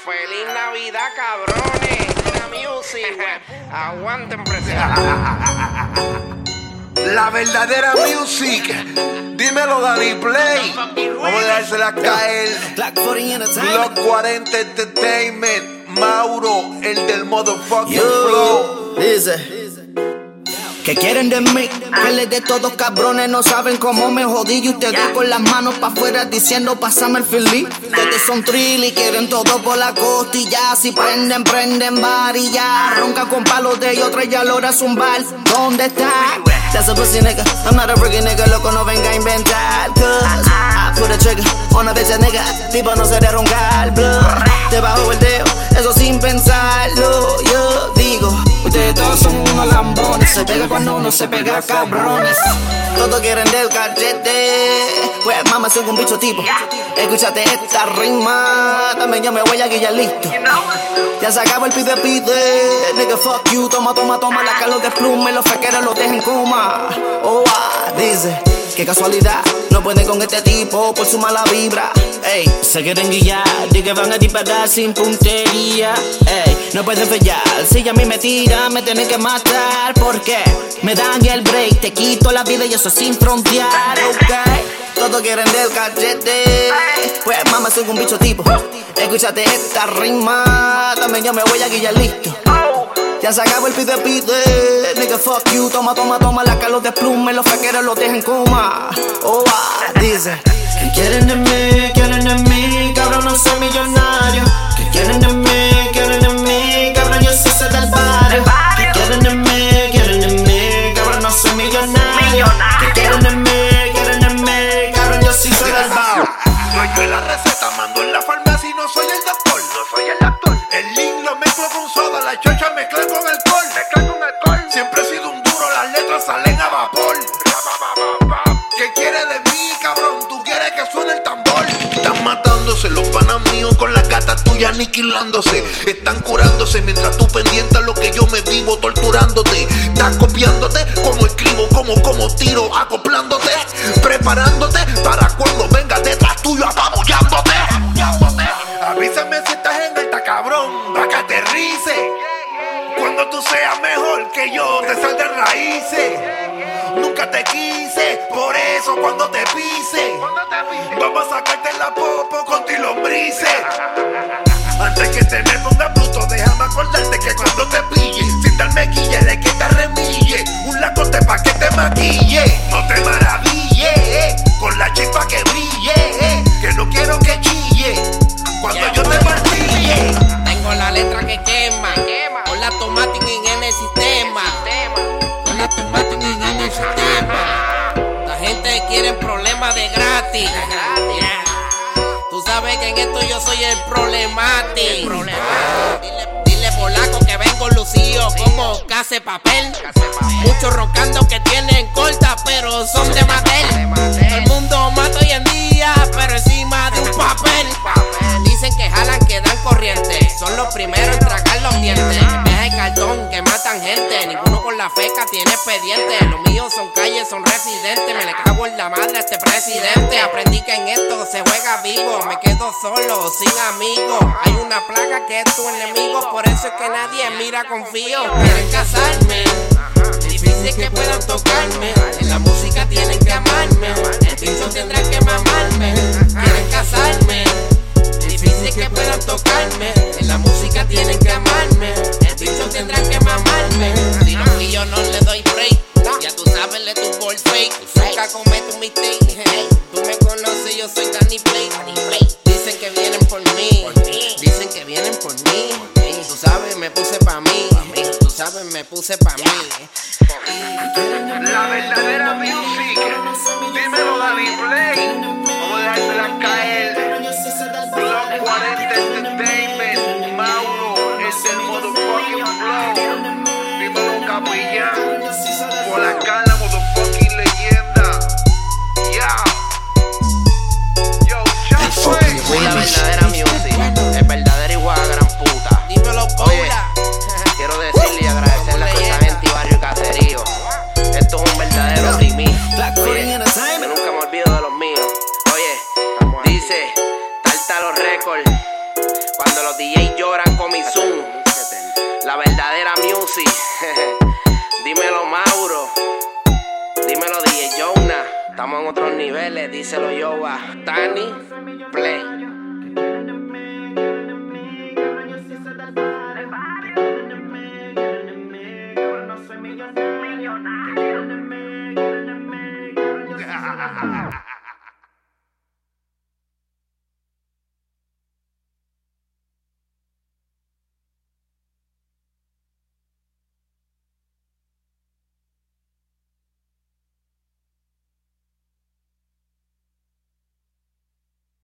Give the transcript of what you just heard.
Feliz Navidad, cabrones. La music, aguanten presidente. La verdadera music. Dímelo, Dani Play. Vamos a dejársela caer. Block 40 Entertainment. Mauro, el del motherfucking flow. Dice que quieren de mí, que les de todos cabrones, no saben cómo me jodí. Y ustedes con las manos pa' afuera diciendo pásame el fili. Ustedes son trill y quieren todo por la costilla. Si prenden, varilla. Roncan con palos de ellos, tres ya logra zumbar. ¿Dónde está? That's a pussy nigga, I'm not a freaky nigga. Loco, no venga a inventar. Cause I put a trigger on a bitch nigga. Tipo no se de roncar blood. Debajo el dedo, eso sin pensarlo. Yo digo, ustedes todos son unos lambones. Se pega cuando uno se pega, cabrones. Todos quieren del cachete. Pues mamá, soy un bicho tipo. Escúchate esta rima. También yo me voy a guillar listo. Ya se acabó el pide. Nigga, fuck you. Toma, la calor de plume. Los faqueros los dejen coma. Oh, dice, qué casualidad. No pueden con este tipo por su mala vibra. Ey, se quieren guillar. De que van a disparar sin puntería. Ey, no pueden fallar. Si a mí me tiran, me tienen que matar. ¿Por qué? Me dan el break. Te quito la vida y eso sin frontear. Ok, todos quieren del cachete. Pues mamá, soy un bicho tipo. Escúchate esta rima. También yo me voy a guillar listo. Ya se acabó el pide. Nigga, fuck you. Toma, la calor de plume. Los faqueros los dejen coma. Oh, dice que quieren de mí, cabrón, no soy millonario. Que quieren de mí, cabrón, yo sí soy del barrio. Que quieren de mí, cabrón, no soy millonario. Que quieren de mí, cabrón, yo sí soy del barrio. No yo en la receta, mando en la farmacia y no soy el doctor. El link lo mezclo con soda, la chocha mezcla con alcohol. Siempre he sido un duro, las letras salen a vapor. ¿Qué quieres de mí, cabrón? ¿Tú quieres que suene el tambor? Están matándose los panas míos con las gatas tuyas aniquilándose. Están curándose mientras tú pendiente a lo que yo me vivo torturándote. Estás copiándote como escribo, como tiro, acoplándote, preparándote para cuando venga detrás tuyo apabullándote. Avísame si estás en alta, cabrón, para que aterrice. Cuando tú seas mejor que yo, te sal de raíces. Nunca te quise, por eso cuando te pise, vamos a sacarte la popo con ti lombrices. Antes que te me ponga bruto, déjame acordarte que cuando te pille, sin darme guille, de que te remille, un lacote pa' que te maquille. No te maraville, con la chispa que brille, que no quiero que chille, cuando yo te martille. Tengo la letra que quema, con la tomática en el sistema. Con la tomática en el sistema. La gente quiere problemas de gratis. Tú sabes que en esto yo soy el problemático. Dile polaco que vengo lucido como case papel. Muchos roncando que tienen corta, pero son de Mattel. Todo el mundo mata hoy en día, pero encima de un papel. Dicen que jalan, que dan corriente. Son los primeros en tragar los dientes. Deja el cartón que matan gente. Ninguno con la feca tiene expediente. Los míos son calles, son residentes. Me le cago en la madre a este presidente. Aprendí que en esto se juega vivo. Me quedo solo, sin amigos. Hay una plaga que es tu enemigo. Por eso es que nadie mira confío. Quieren casarme, difícil que puedan tocarme. En la música tienen que amarme. El bicho tendrá que mamarme. Quieren casarme, difícil que puedan tocarme. En la música tienen que amarme. El bicho tendrá que mamarme. Si no fui yo no le doy break. Ya tú sabes, le tu ball fake. Nunca cometo un mistake. Tú me conoces, yo soy Dani Play. Dicen que vienen por mí. Dicen que vienen por mí. Tú sabes, me puse pa' mí. Tú sabes, me puse pa' mí. La verdadera music. Dímelo, Dani Play. Vamos a dejársela caer. Block 40 Entertainment. Mauro, es el motherfucking flow. Dímelo, Capillán. Por la cara, motherfucking leyenda. Yo, Soy la verdadera music. Es verdadera igual a gran puta. Dímelo, Paula. Quiero decirle y agradecerle a toda esa gente y barrio y caserío. Esto es un verdadero remix. Oye, que nunca me olvido de los míos. Oye, dice Tártalo Record. Cuando los DJs lloran con mi Zoom, la verdadera music. Dímelo Mauro, dímelo DJ Jonah. Estamos en otros niveles, díselo yo a Tani Play. No soy millonario.